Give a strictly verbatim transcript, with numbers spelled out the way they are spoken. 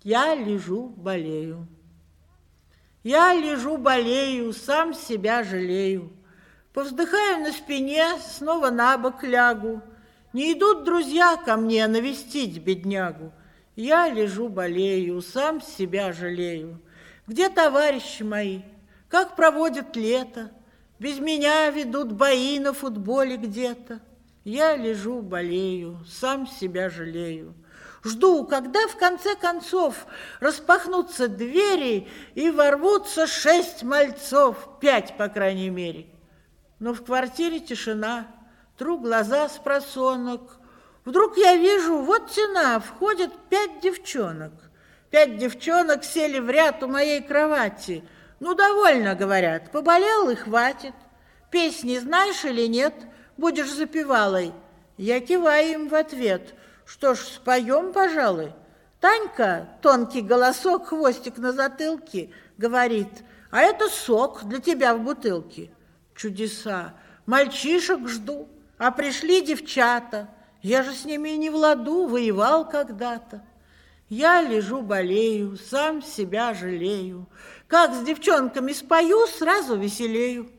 Я лежу, болею. Я лежу, болею, сам себя жалею. Повздыхаю на спине, снова на бок лягу. Не идут друзья ко мне навестить беднягу. Я лежу, болею, сам себя жалею. Где товарищи мои? Как проводят лето? Без меня ведут бои на футболе где-то. Я лежу, болею, сам себя жалею. Жду, когда в конце концов распахнутся двери и ворвутся шесть мальцов, пять, по крайней мере. Но в квартире тишина, тру глаза с просонок. Вдруг я вижу, вот тена, входят пять девчонок. Пять девчонок сели в ряд у моей кровати. Ну, довольно, говорят, поболел и хватит. Песни знаешь или нет? Будешь запевалой. Я киваю им в ответ. Что ж, споем, пожалуй. Танька, тонкий голосок, хвостик на затылке, говорит: а это сок для тебя в бутылке. Чудеса. Мальчишек жду, а пришли девчата. Я же с ними и не в ладу, воевал когда-то. Я лежу, болею, сам себя жалею. Как с девчонками спою, сразу веселею.